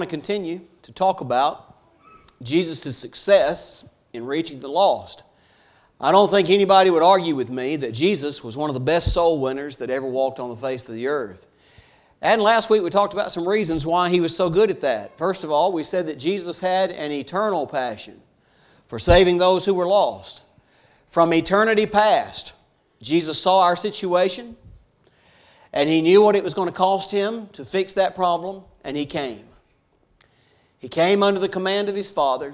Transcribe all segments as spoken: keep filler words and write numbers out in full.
to continue to talk about Jesus' success in reaching the lost. I don't think anybody would argue with me that Jesus was one of the best soul winners that ever walked on the face of the earth. And last week we talked about some reasons why He was so good at that. First of all, we said that Jesus had an eternal passion for saving those who were lost. From eternity past, Jesus saw our situation, and He knew what it was going to cost Him to fix that problem, and He came. He came under the command of His Father.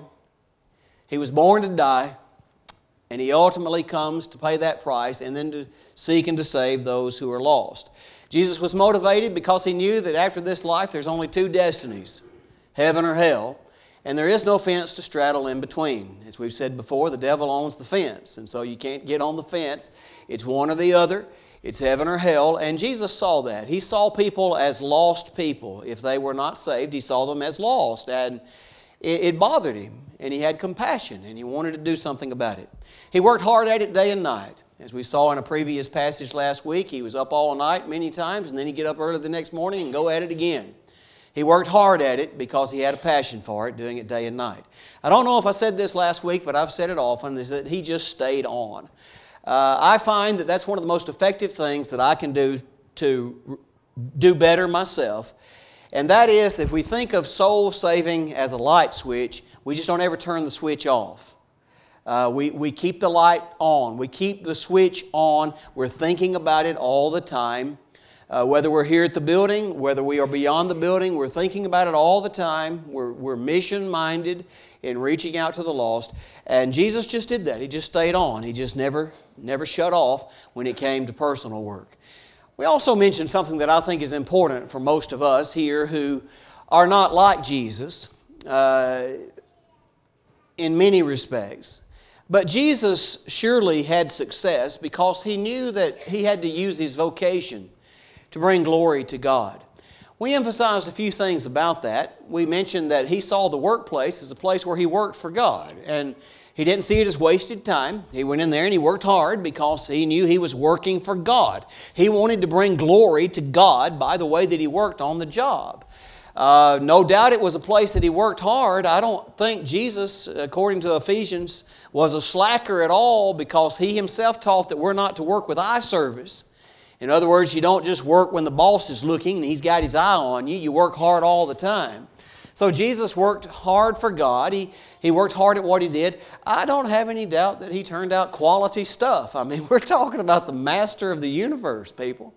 He was born to die, and He ultimately comes to pay that price and then to seek and to save those who are lost. Jesus was motivated because He knew that after this life there's only two destinies, heaven or hell, and there is no fence to straddle in between. As we've said before, the devil owns the fence, and so you can't get on the fence. It's one or the other. It's heaven or hell, and Jesus saw that. He saw people as lost people. If they were not saved, He saw them as lost, and it, it bothered Him, and He had compassion, and He wanted to do something about it. He worked hard at it day and night. As we saw in a previous passage last week, He was up all night many times, and then He'd get up early the next morning and go at it again. He worked hard at it because He had a passion for it, doing it day and night. I don't know if I said this last week, but I've said it often, is that He just stayed on. Uh, I find that that's one of the most effective things that I can do to do better myself. And that is, if we think of soul saving as a light switch, we just don't ever turn the switch off. Uh, we, we keep the light on. We keep the switch on. We're thinking about it all the time. Uh, whether we're here at the building, whether we are beyond the building, we're thinking about it all the time. We're, we're mission-minded in reaching out to the lost. And Jesus just did that. He just stayed on. He just never, never shut off when it came to personal work. We also mentioned something that I think is important for most of us here who are not like Jesus uh, in many respects. But Jesus surely had success because He knew that He had to use His vocation to bring glory to God. We emphasized a few things about that. We mentioned that He saw the workplace as a place where He worked for God. And He didn't see it as wasted time. He went in there and He worked hard because He knew He was working for God. He wanted to bring glory to God by the way that He worked on the job. Uh, no doubt it was a place that He worked hard. I don't think Jesus, according to Ephesians, was a slacker at all because He Himself taught that we're not to work with eye service. In other words, you don't just work when the boss is looking and he's got his eye on you. You work hard all the time. So Jesus worked hard for God. He, he worked hard at what He did. I don't have any doubt that He turned out quality stuff. I mean, we're talking about the master of the universe, people.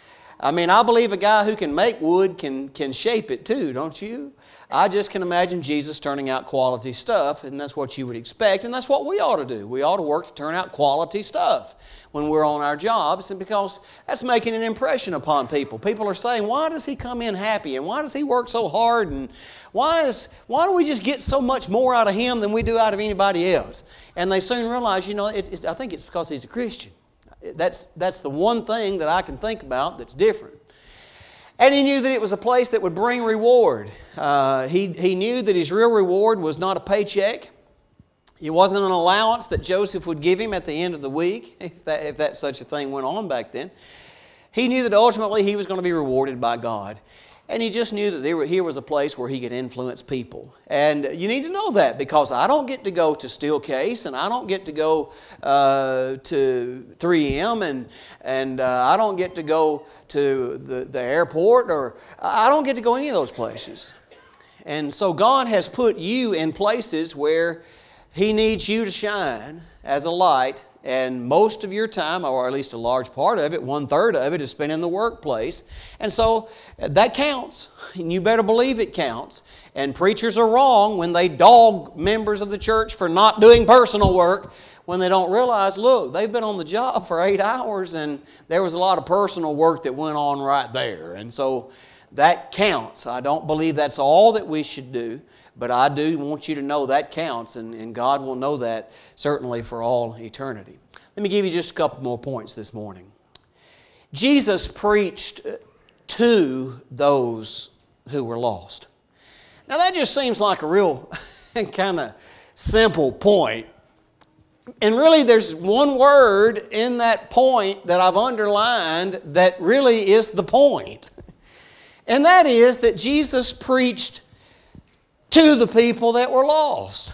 I mean, I believe a guy who can make wood can, can shape it too, don't you? I just can imagine Jesus turning out quality stuff, and that's what you would expect, and that's what we ought to do. We ought to work to turn out quality stuff when we're on our jobs, and because that's making an impression upon people. People are saying, why does he come in happy, and why does he work so hard, and why, is, why do we just get so much more out of him than we do out of anybody else? And they soon realize, you know, it, it, I think it's because he's a Christian. That's, that's the one thing that I can think about that's different. And he knew that it was a place that would bring reward. Uh, he, he knew that his real reward was not a paycheck. It wasn't an allowance that Joseph would give him at the end of the week, if that, if that such a thing went on back then. He knew that ultimately he was going to be rewarded by God. And he just knew that there, here was a place where he could influence people. And you need to know that because I don't get to go to Steelcase and I don't get to go uh, to three M and, and uh, I don't get to go to the, the airport or I don't get to go any of those places. And so God has put you in places where He needs you to shine as a light. And most of your time, or at least a large part of it, one third of it, is spent in the workplace. And so that counts. And you better believe it counts. And preachers are wrong when they dog members of the church for not doing personal work when they don't realize, look, they've been on the job for eight hours and there was a lot of personal work that went on right there. And so that counts. I don't believe that's all that we should do. But I do want you to know that counts, and, and God will know that certainly for all eternity. Let me give you just a couple more points this morning. Jesus preached to those who were lost. Now that just seems like a real kind of simple point. And really there's one word in that point that I've underlined that really is the point. And that is that Jesus preached to the people that were lost.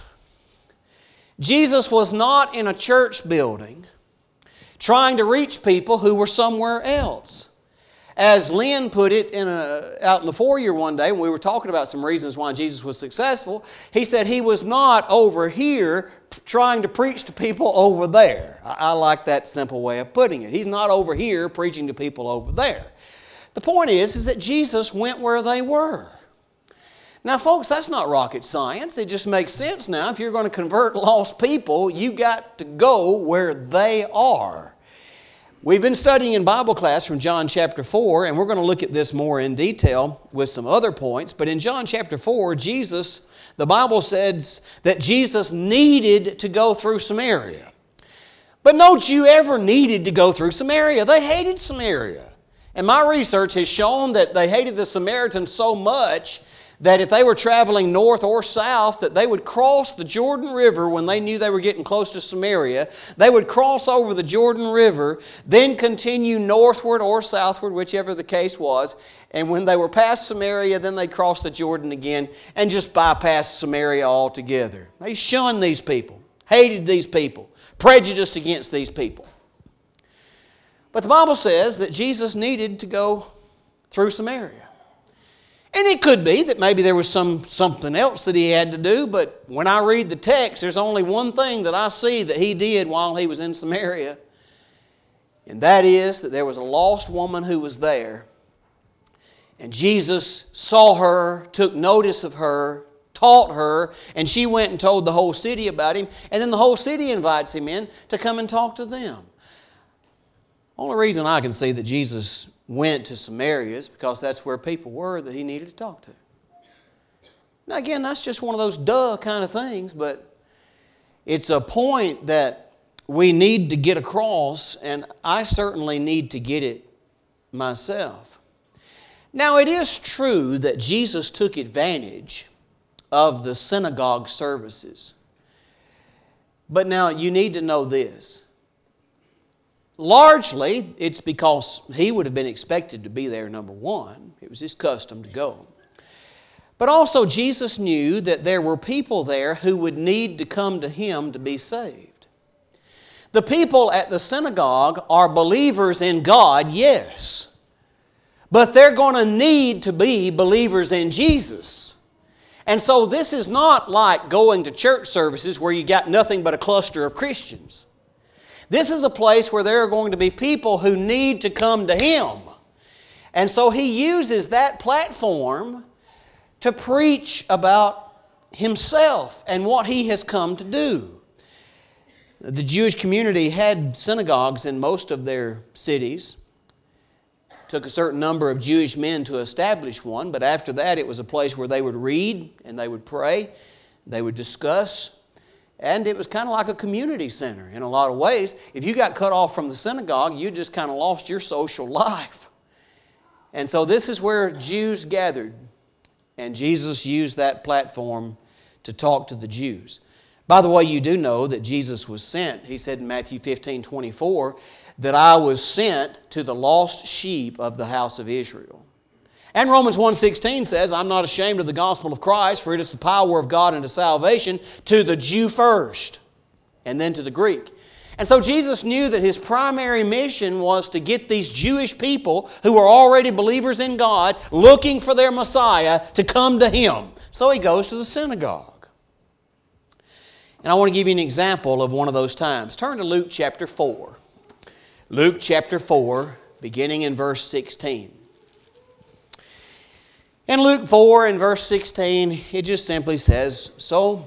Jesus was not in a church building trying to reach people who were somewhere else. As Lynn put it in a, out in the foyer one day when we were talking about some reasons why Jesus was successful, he said he was not over here trying to preach to people over there. I, I like that simple way of putting it. He's not over here preaching to people over there. The point is, is that Jesus went where they were. Now, folks, that's not rocket science. It just makes sense now. If you're going to convert lost people, you've got to go where they are. We've been studying in Bible class from John chapter four, and we're going to look at this more in detail with some other points. But in John chapter four, Jesus, the Bible says that Jesus needed to go through Samaria. But no Jew ever needed to go through Samaria. They hated Samaria. And my research has shown that they hated the Samaritans so much that if they were traveling north or south, that they would cross the Jordan River when they knew they were getting close to Samaria. They would cross over the Jordan River, then continue northward or southward, whichever the case was. And when they were past Samaria, then they'd cross the Jordan again and just bypass Samaria altogether. They shunned these people, hated these people, prejudiced against these people. But the Bible says that Jesus needed to go through Samaria. And it could be that maybe there was some something else that he had to do, but when I read the text, there's only one thing that I see that he did while he was in Samaria. And that is that there was a lost woman who was there. And Jesus saw her, took notice of her, taught her, and she went and told the whole city about him. And then the whole city invites him in to come and talk to them. Only reason I can see that Jesus went to Samaria is because that's where people were that he needed to talk to. Now again, that's just one of those duh kind of things, but it's a point that we need to get across, and I certainly need to get it myself. Now it is true that Jesus took advantage of the synagogue services. But now you need to know this. Largely, it's because he would have been expected to be there, number one. It was his custom to go. But also, Jesus knew that there were people there who would need to come to him to be saved. The people at the synagogue are believers in God, yes. But they're going to need to be believers in Jesus. And so this is not like going to church services where you got nothing but a cluster of Christians. This is a place where there are going to be people who need to come to him. And so he uses that platform to preach about himself and what he has come to do. The Jewish community had synagogues in most of their cities. It took a certain number of Jewish men to establish one, but after that it was a place where they would read and they would pray, they would discuss. And it was kind of like a community center in a lot of ways. If you got cut off from the synagogue, you just kind of lost your social life. And so this is where Jews gathered. And Jesus used that platform to talk to the Jews. By the way, you do know that Jesus was sent. He said in Matthew fifteen twenty-four that I was sent to the lost sheep of the house of Israel. And Romans one sixteen says, I'm not ashamed of the gospel of Christ, for it is the power of God unto salvation to the Jew first, and then to the Greek. And so Jesus knew that his primary mission was to get these Jewish people who were already believers in God, looking for their Messiah, to come to him. So he goes to the synagogue. And I want to give you an example of one of those times. Turn to Luke chapter four. Luke chapter four, beginning in verse sixteen. In Luke four and verse sixteen, it just simply says, so,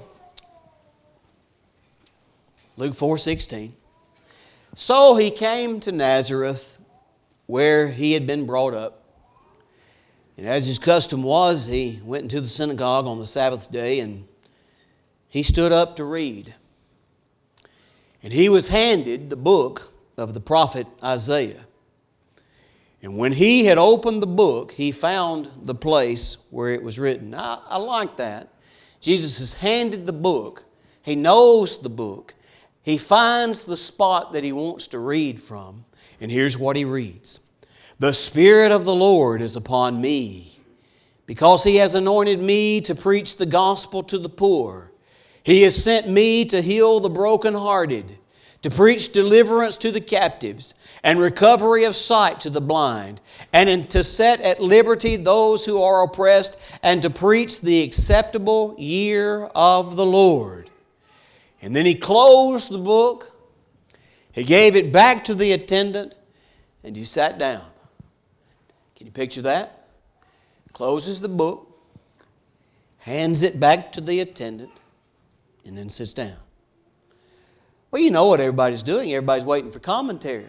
Luke four sixteen, so he came to Nazareth where he had been brought up. And as his custom was, he went into the synagogue on the Sabbath day and he stood up to read. And he was handed the book of the prophet Isaiah. And when he had opened the book, he found the place where it was written. I, I like that. Jesus has handed the book. He knows the book. He finds the spot that he wants to read from. And here's what he reads. The Spirit of the Lord is upon me, because He has anointed me to preach the gospel to the poor. He has sent me to heal the brokenhearted, to preach deliverance to the captives, and recovery of sight to the blind, and to set at liberty those who are oppressed, and to preach the acceptable year of the Lord." And then He closed the book, He gave it back to the attendant, and He sat down. Can you picture that? Closes the book, hands it back to the attendant, and then sits down. Well, you know what everybody's doing. Everybody's waiting for commentary.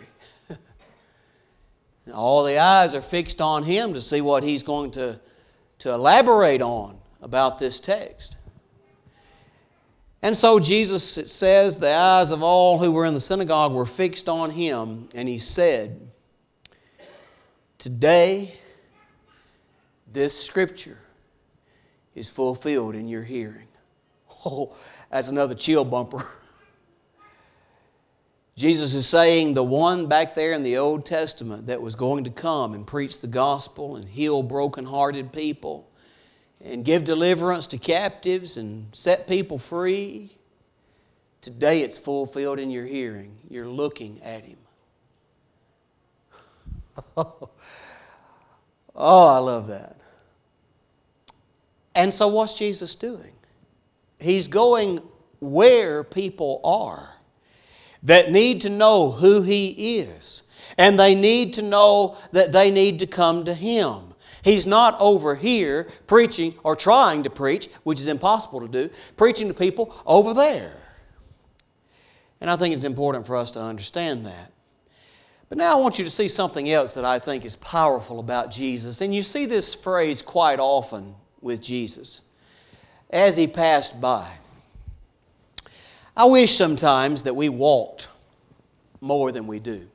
All the eyes are fixed on Him to see what He's going to, to elaborate on about this text. And so Jesus, it says, the eyes of all who were in the synagogue were fixed on Him, and He said, "Today, this Scripture is fulfilled in your hearing." Oh, that's another chill bumper. Jesus is saying the one back there in the Old Testament that was going to come and preach the gospel and heal brokenhearted people and give deliverance to captives and set people free, today it's fulfilled in your hearing. You're looking at Him. Oh, I love that. And so what's Jesus doing? He's going where people are that need to know who He is. And they need to know that they need to come to Him. He's not over here preaching or trying to preach, which is impossible to do, preaching to people over there. And I think it's important for us to understand that. But now I want you to see something else that I think is powerful about Jesus. And you see this phrase quite often with Jesus. As He passed by. I wish sometimes that we walked more than we do.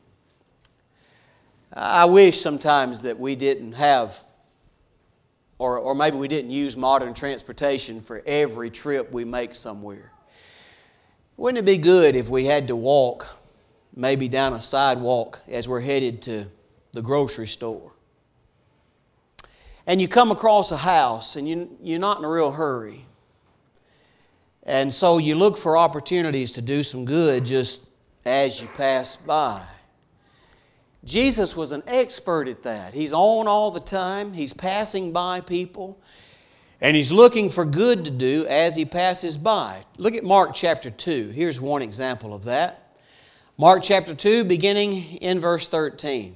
I wish sometimes that we didn't have, or, or maybe we didn't use modern transportation for every trip we make somewhere. Wouldn't it be good if we had to walk maybe down a sidewalk as we're headed to the grocery store? And you come across a house and you, you're not in a real hurry. And so you look for opportunities to do some good just as you pass by. Jesus was an expert at that. He's on all the time. He's passing by people. And He's looking for good to do as He passes by. Look at Mark chapter two. Here's one example of that. Mark chapter two, beginning in verse thirteen.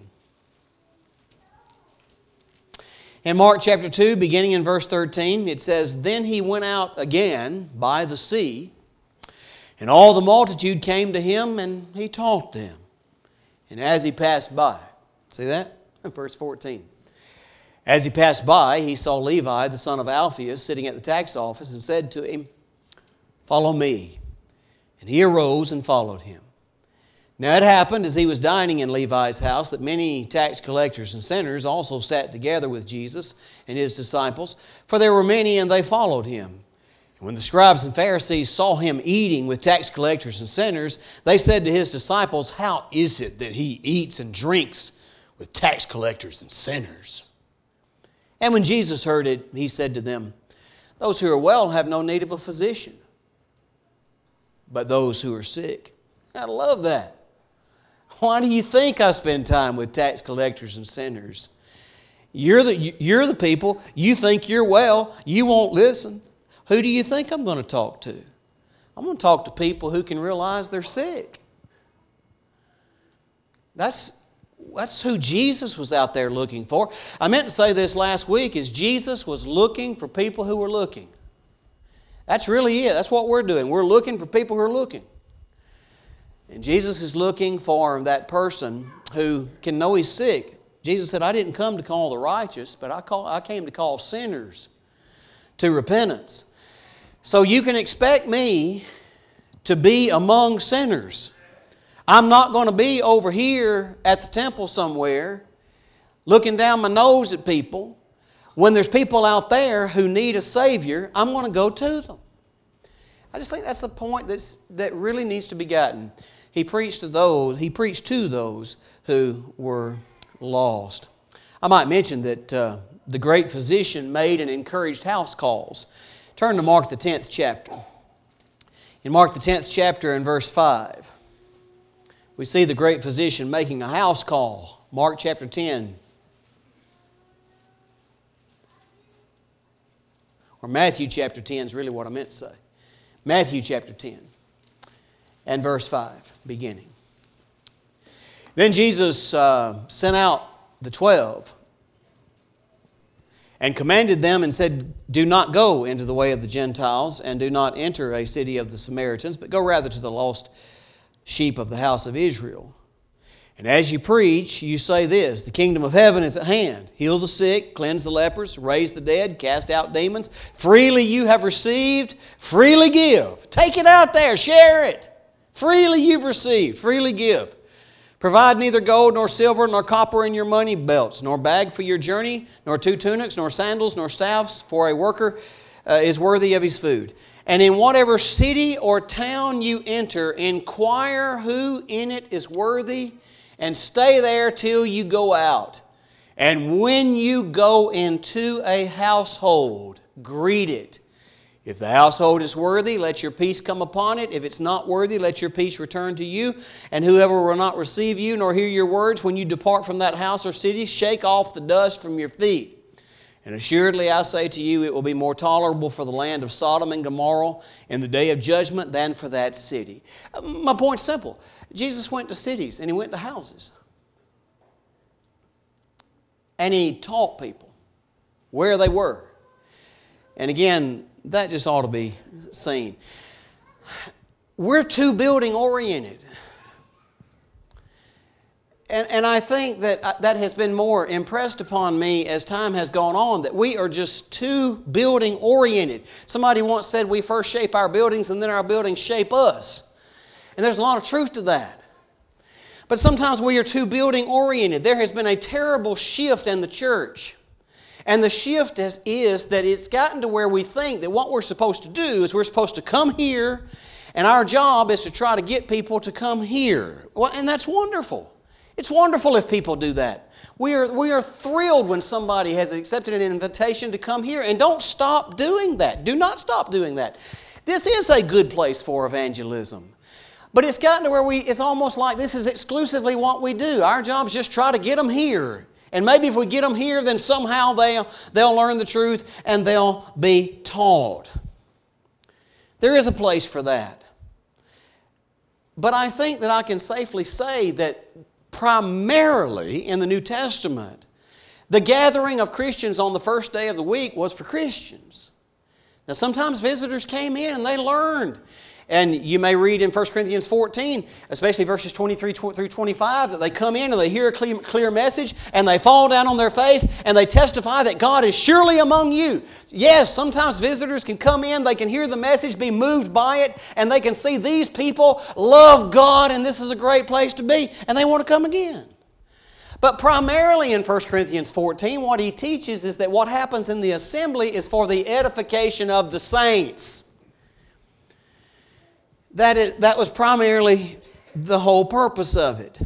In Mark chapter two, beginning in verse thirteen, it says, "Then He went out again by the sea, and all the multitude came to Him, and He taught them. And as He passed by," see that? Verse fourteen. "As He passed by, He saw Levi, the son of Alphaeus, sitting at the tax office, and said to him, 'Follow me.' And he arose and followed Him. Now it happened as He was dining in Levi's house that many tax collectors and sinners also sat together with Jesus and His disciples, for there were many and they followed Him. And when the scribes and Pharisees saw Him eating with tax collectors and sinners, they said to His disciples, 'How is it that He eats and drinks with tax collectors and sinners?' And when Jesus heard it, He said to them, 'Those who are well have no need of a physician, but those who are sick.'" I love that. Why do you think I spend time with tax collectors and sinners? You're the, you're the people, you think you're well, you won't listen. Who do you think I'm going to talk to? I'm going to talk to people who can realize they're sick. That's, that's who Jesus was out there looking for. I meant to say this last week, is Jesus was looking for people who were looking. That's really it. That's what we're doing. We're looking for people who are looking. And Jesus is looking for that person who can know he's sick. Jesus said, "I didn't come to call the righteous, but I, call, I came to call sinners to repentance." So you can expect me to be among sinners. I'm not going to be over here at the temple somewhere looking down my nose at people. When there's people out there who need a Savior, I'm going to go to them. I just think that's the point that's, that really needs to be gotten. He preached to those, he preached to those who were lost. I might mention that uh, the great physician made and encouraged house calls. Turn to Mark the tenth chapter. In Mark the tenth chapter and verse five, we see the great physician making a house call. Mark chapter ten. Or Matthew chapter ten is really what I meant to say. Matthew chapter ten and verse five, beginning. Then Jesus uh, sent out the twelve and commanded them and said, "Do not go into the way of the Gentiles, and do not enter a city of the Samaritans, but go rather to the lost sheep of the house of Israel. And as you preach, you say this, the kingdom of heaven is at hand. Heal the sick, cleanse the lepers, raise the dead, cast out demons. Freely you have received, freely give." Take it out there, share it. Freely you've received, freely give. "Provide neither gold nor silver nor copper in your money belts, nor bag for your journey, nor two tunics, nor sandals, nor staffs, for a worker uh, is worthy of his food. And in whatever city or town you enter, inquire who in it is worthy, and stay there till you go out. And when you go into a household, greet it. If the household is worthy, let your peace come upon it. If it's not worthy, let your peace return to you. And whoever will not receive you nor hear your words, when you depart from that house or city, shake off the dust from your feet. And assuredly I say to you, it will be more tolerable for the land of Sodom and Gomorrah in the day of judgment than for that city." My point's simple. Jesus went to cities and He went to houses. And He taught people where they were. And again, that just ought to be seen. We're too building oriented. And, and I think that that has been more impressed upon me as time has gone on, that we are just too building oriented. Somebody once said we first shape our buildings and then our buildings shape us. And there's a lot of truth to that. But sometimes we are too building oriented. There has been a terrible shift in the church. And the shift is, is that it's gotten to where we think that what we're supposed to do is we're supposed to come here, and our job is to try to get people to come here. Well, and that's wonderful. It's wonderful if people do that. We are, we are thrilled when somebody has accepted an invitation to come here, and don't stop doing that. Do not stop doing that. This is a good place for evangelism. But it's gotten to where we, it's almost like this is exclusively what we do. Our job is just try to get them here. And maybe if we get them here, then somehow they'll, they'll learn the truth and they'll be taught. There is a place for that. But I think that I can safely say that primarily in the New Testament, the gathering of Christians on the first day of the week was for Christians. Now sometimes visitors came in and they learned. And you may read in First Corinthians fourteen, especially verses twenty-three through twenty-five, that they come in and they hear a clear, clear message and they fall down on their face and they testify that God is surely among you. Yes, sometimes visitors can come in, they can hear the message, be moved by it, and they can see these people love God and this is a great place to be, and they want to come again. But primarily in First Corinthians fourteen, what he teaches is that what happens in the assembly is for the edification of the saints. That, is, that was primarily the whole purpose of it.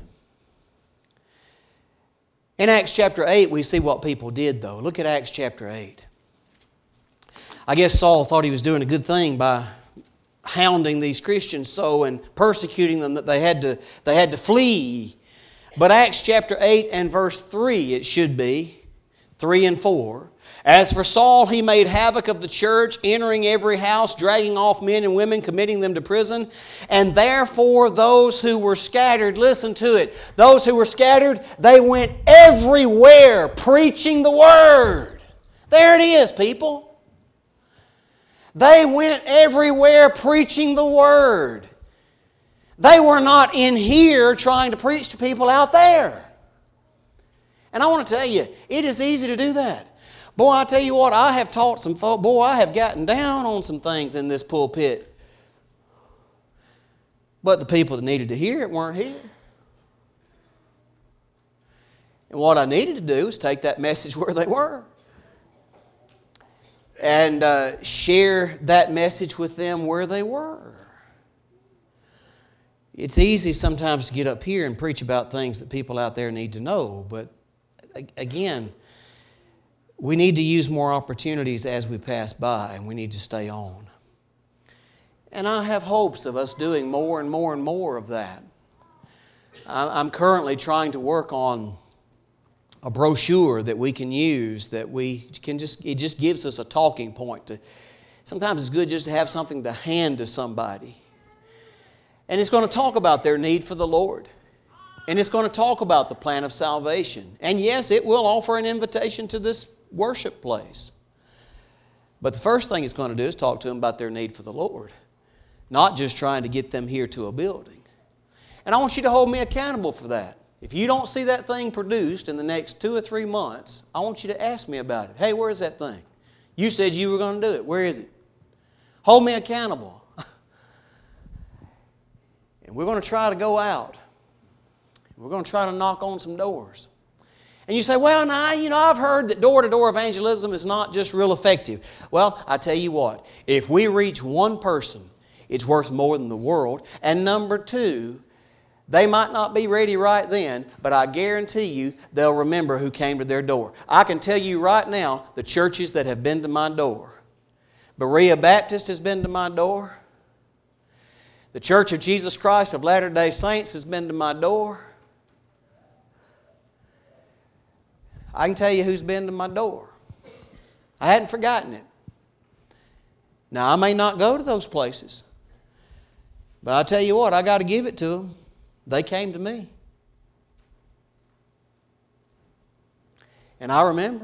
In Acts chapter eight, we see what people did, though. Look at Acts chapter eight. I guess Saul thought he was doing a good thing by hounding these Christians so and persecuting them that they had to, they had to flee. But Acts chapter eight and verse three, it should be, three and four. "As for Saul, he made havoc of the church, entering every house, dragging off men and women, committing them to prison. And therefore those who were scattered," listen to it, those who were scattered, they went everywhere preaching the Word. There it is, people. They went everywhere preaching the Word. They were not in here trying to preach to people out there. And I want to tell you, it is easy to do that. Boy, I tell you what, I have taught some folk, boy, I have gotten down on some things in this pulpit. But the people that needed to hear it weren't here. And what I needed to do is take that message where they were. And uh, share that message with them where they were. It's easy sometimes to get up here and preach about things that people out there need to know. But again, we need to use more opportunities as we pass by, and we need to stay on. And I have hopes of us doing more and more and more of that. I'm currently trying to work on a brochure that we can use, that we can just, it just gives us a talking point. To, sometimes it's good just to have something to hand to somebody. And it's going to talk about their need for the Lord. And it's going to talk about the plan of salvation. And yes, it will offer an invitation to this worship place. But the first thing it's going to do is talk to them about their need for the Lord. Not just trying to get them here to a building. And I want you to hold me accountable for that. If you don't see that thing produced in the next two or three months, I want you to ask me about it. Hey, where's that thing? You said you were going to do it. Where is it? Hold me accountable. And we're going to try to go out. We're going to try to knock on some doors. And you say, well, now, you know, I've heard that door-to-door evangelism is not just real effective. Well, I tell you what, if we reach one person, it's worth more than the world. And number two, they might not be ready right then, but I guarantee you they'll remember who came to their door. I can tell you right now the churches that have been to my door. Berea Baptist has been to my door. The Church of Jesus Christ of Latter-day Saints has been to my door. I can tell you who's been to my door. I hadn't forgotten it. Now, I may not go to those places, but I tell you what, I got to give it to them. They came to me. And I remember.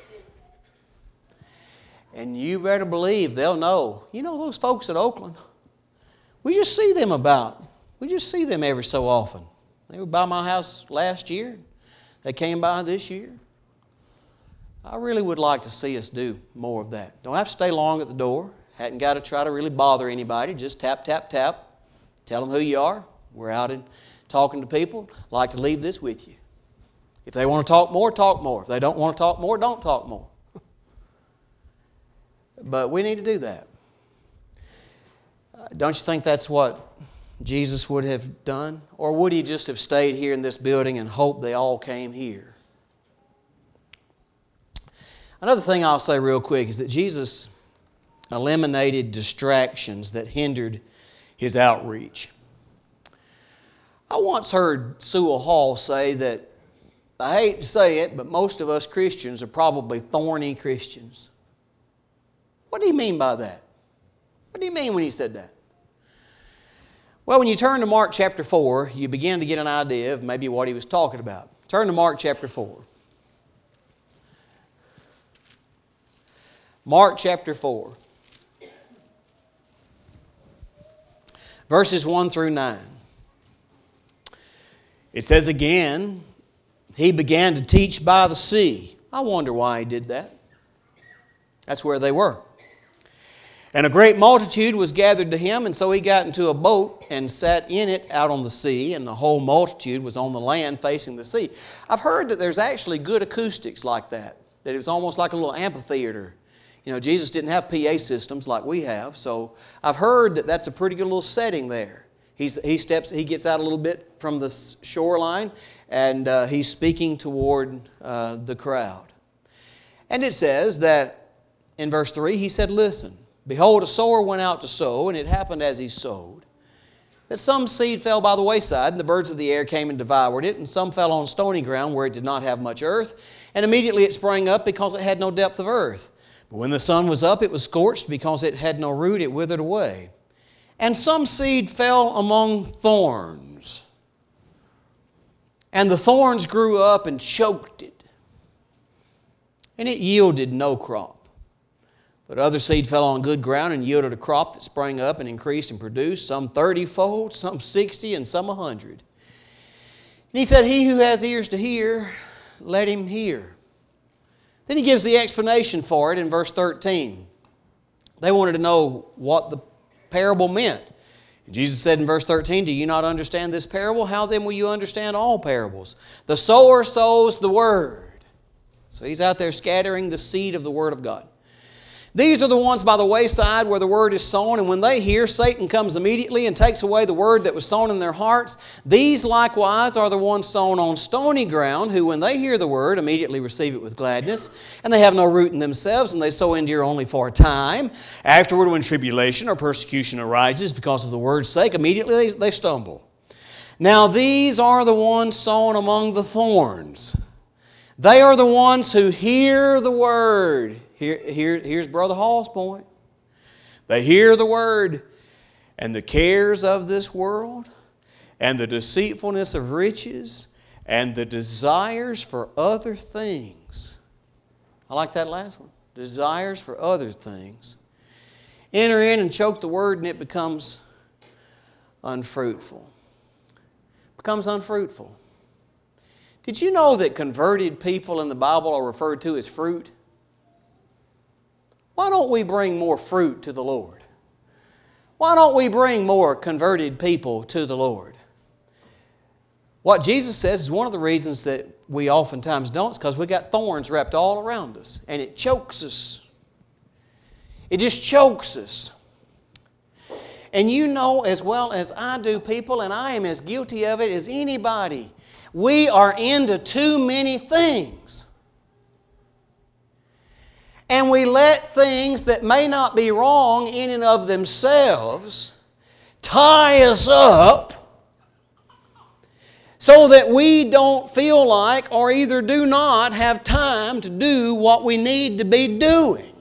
And you better believe they'll know. You know those folks at Oakland? We just see them about. We just see them every so often. They were by my house last year. They came by this year. I really would like to see us do more of that. Don't have to stay long at the door. Hadn't got to try to really bother anybody. Just tap, tap, tap. Tell them who you are. We're out and talking to people. I'd like to leave this with you. If they want to talk more, talk more. If they don't want to talk more, don't talk more. But we need to do that. Don't you think that's what Jesus would have done? Or would He just have stayed here in this building and hoped they all came here? Another thing I'll say real quick is that Jesus eliminated distractions that hindered His outreach. I once heard Sewell Hall say that, I hate to say it, but most of us Christians are probably thorny Christians. What do you mean by that? What do you mean when he said that? Well, when you turn to Mark chapter four, you begin to get an idea of maybe what he was talking about. Turn to Mark chapter four. Mark chapter four. Verses one through nine. It says again, He began to teach by the sea. I wonder why He did that. That's where they were. And a great multitude was gathered to Him, and so He got into a boat and sat in it out on the sea, and the whole multitude was on the land facing the sea. I've heard that there's actually good acoustics like that, that it was almost like a little amphitheater. You know, Jesus didn't have P A systems like we have, so I've heard that that's a pretty good little setting there. He's, he steps, he gets out a little bit from the shoreline, and uh, he's speaking toward uh, the crowd. And it says that in verse three, He said, "Listen, behold, a sower went out to sow, and it happened as he sowed, that some seed fell by the wayside, and the birds of the air came and devoured it, and some fell on stony ground where it did not have much earth, and immediately it sprang up because it had no depth of earth. But when the sun was up, it was scorched, because it had no root, it withered away. And some seed fell among thorns, and the thorns grew up and choked it, and it yielded no crop. But other seed fell on good ground and yielded a crop that sprang up and increased and produced, some thirty-fold, some sixty, and some a hundred. And He said, He who has ears to hear, let him hear." Then He gives the explanation for it in verse thirteen. They wanted to know what the parable meant. And Jesus said in verse thirteen, "Do you not understand this parable? How then will you understand all parables? The sower sows the word." So he's out there scattering the seed of the Word of God. These are the ones by the wayside where the word is sown, and when they hear, Satan comes immediately and takes away the word that was sown in their hearts. These likewise are the ones sown on stony ground, who when they hear the word immediately receive it with gladness, and they have no root in themselves, and they so endure only for a time. Afterward, when tribulation or persecution arises because of the word's sake, immediately they, they stumble. Now these are the ones sown among the thorns. They are the ones who hear the word. Here, here, here's Brother Hall's point. They hear the word, and the cares of this world, and the deceitfulness of riches, and the desires for other things. I like that last one. Desires for other things. Enter in and choke the word, and it becomes unfruitful. Becomes unfruitful. Did you know that converted people in the Bible are referred to as fruit? Why don't we bring more fruit to the Lord? Why don't we bring more converted people to the Lord? What Jesus says is one of the reasons that we oftentimes don't is because we got thorns wrapped all around us, and it chokes us. It just chokes us. And you know as well as I do, people, and I am as guilty of it as anybody, we are into too many things. And we let things that may not be wrong in and of themselves tie us up so that we don't feel like or either do not have time to do what we need to be doing.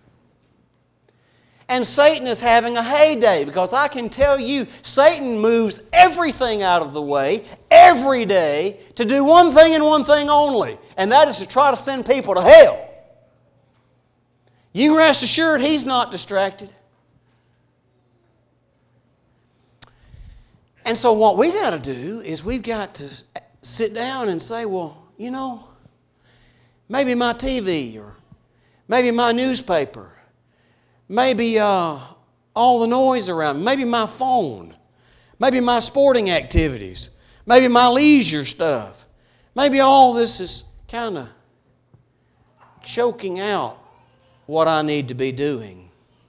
And Satan is having a heyday, because I can tell you, Satan moves everything out of the way every day to do one thing and one thing only, and that is to try to send people to hell. You can rest assured he's not distracted. And so what we got to do is we've got to sit down and say, well, you know, maybe my T V or maybe my newspaper, maybe uh, all the noise around, maybe my phone, maybe my sporting activities, maybe my leisure stuff, maybe all this is kind of choking out what I need to be doing.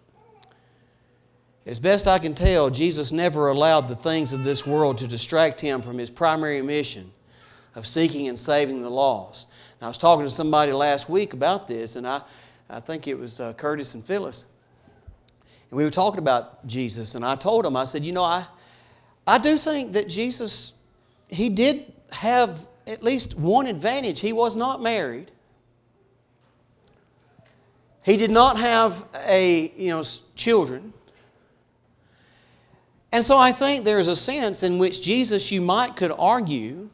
As best I can tell, Jesus never allowed the things of this world to distract Him from His primary mission of seeking and saving the lost. And I was talking to somebody last week about this, and I, I think it was uh, Curtis and Phyllis. And we were talking about Jesus, and I told them, I said, you know, I, I do think that Jesus, He did have at least one advantage. He was not married. He did not have a, you know, children. And so I think there is a sense in which Jesus, you might could argue,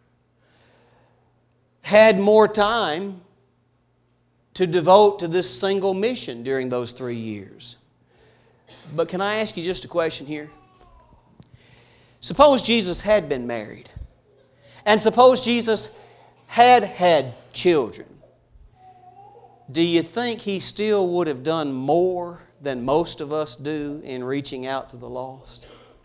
had more time to devote to this single mission during those three years. But can I ask you just a question here? Suppose Jesus had been married, and suppose Jesus had had children. Do you think He still would have done more than most of us do in reaching out to the lost?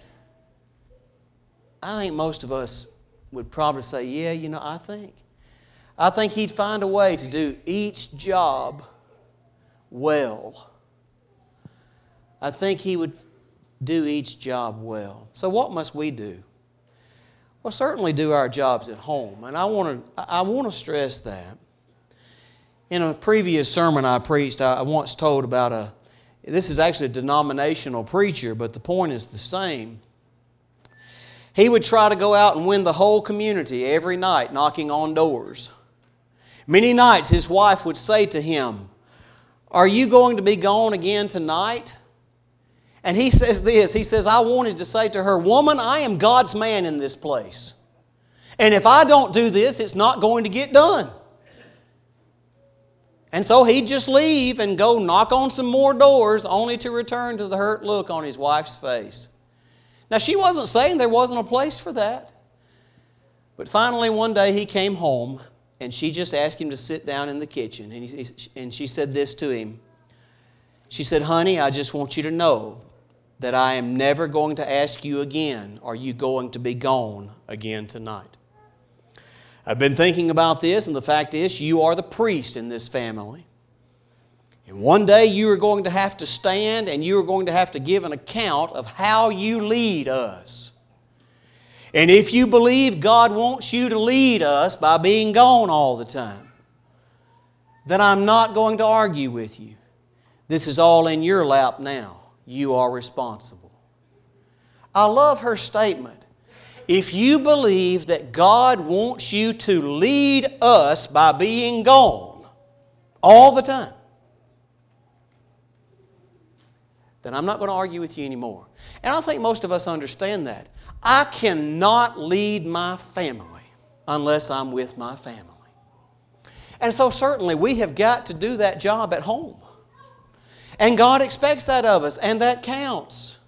I think most of us would probably say, yeah, you know, I think. I think He'd find a way to do each job well. I think He would do each job well. So what must we do? Well, certainly do our jobs at home. And I want to, I want to stress that. In a previous sermon I preached, I once told about a, this is actually a denominational preacher, but the point is the same. He would try to go out and win the whole community every night, knocking on doors. Many nights his wife would say to him, "Are you going to be gone again tonight?" And he says this, he says, "I wanted to say to her, woman, I am God's man in this place. And if I don't do this, it's not going to get done." And so he'd just leave and go knock on some more doors, only to return to the hurt look on his wife's face. Now, she wasn't saying there wasn't a place for that. But finally, one day he came home, and she just asked him to sit down in the kitchen. And, he, and she said this to him. She said, "Honey, I just want you to know that I am never going to ask you again, are you going to be gone again tonight? I've been thinking about this, and the fact is, you are the priest in this family. And one day you are going to have to stand and you are going to have to give an account of how you lead us. And if you believe God wants you to lead us by being gone all the time, then I'm not going to argue with you. This is all in your lap now. You are responsible. I love her statement. If you believe that God wants you to lead us by being gone all the time, then I'm not going to argue with you anymore. And I think most of us understand that. I cannot lead my family unless I'm with my family. And so certainly we have got to do that job at home. And God expects that of us, and that counts.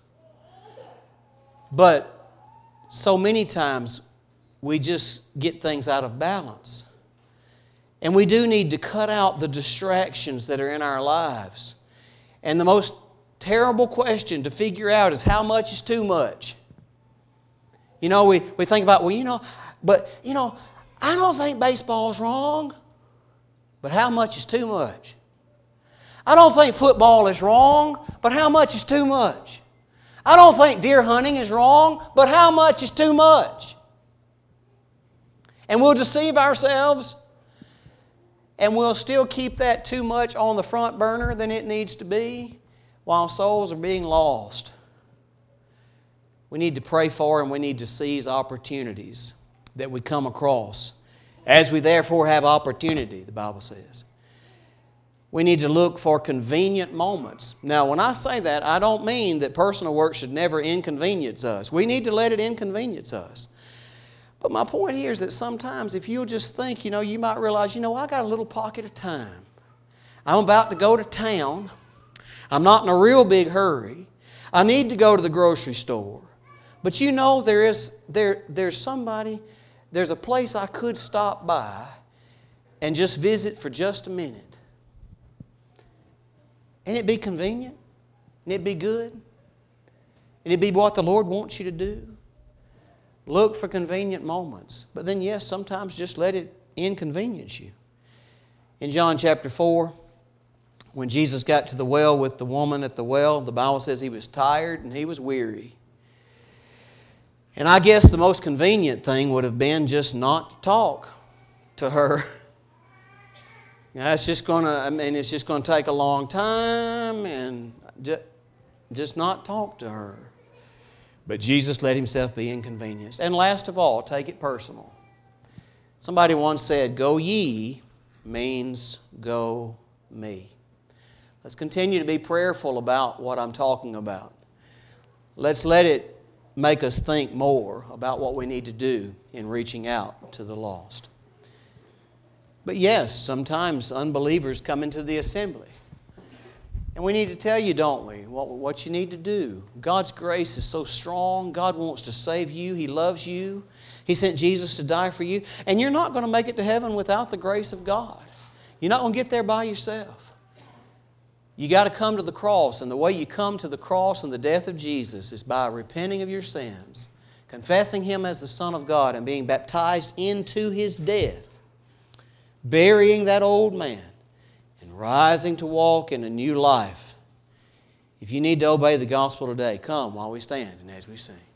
But so many times we just get things out of balance. And we do need to cut out the distractions that are in our lives. And the most terrible question to figure out is how much is too much. You know, we, we think about, well, you know, but, you know, I don't think baseball's wrong, but how much is too much? I don't think football is wrong, but how much is too much? I don't think deer hunting is wrong, but how much is too much? And we'll deceive ourselves, and we'll still keep that too much on the front burner than it needs to be, while souls are being lost. We need to pray for and we need to seize opportunities that we come across. As we therefore have opportunity, the Bible says. We need to look for convenient moments. Now, when I say that, I don't mean that personal work should never inconvenience us. We need to let it inconvenience us. But my point here is that sometimes if you'll just think, you know, you might realize, you know, I got a little pocket of time. I'm about to go to town. I'm not in a real big hurry. I need to go to the grocery store. But you know, there is there there's somebody, there's a place I could stop by and just visit for just a minute. And it'd be convenient. And it'd be good. And it'd be what the Lord wants you to do. Look for convenient moments. But then, yes, sometimes just let it inconvenience you. In John chapter four, when Jesus got to the well with the woman at the well, the Bible says he was tired and he was weary. And I guess the most convenient thing would have been just not to talk to her. That's just going to, I mean, it's just going to take a long time and just, just not talk to her. But Jesus let himself be inconvenienced. And last of all, take it personal. Somebody once said, "Go ye" means go me. Let's continue to be prayerful about what I'm talking about. Let's let it make us think more about what we need to do in reaching out to the lost. But yes, sometimes unbelievers come into the assembly. And we need to tell you, don't we, what, what you need to do. God's grace is so strong. God wants to save you. He loves you. He sent Jesus to die for you. And you're not going to make it to heaven without the grace of God. You're not going to get there by yourself. You got to come to the cross, and the way you come to the cross and the death of Jesus is by repenting of your sins, confessing Him as the Son of God, and being baptized into His death, burying that old man, and rising to walk in a new life. If you need to obey the gospel today, come while we stand and as we sing.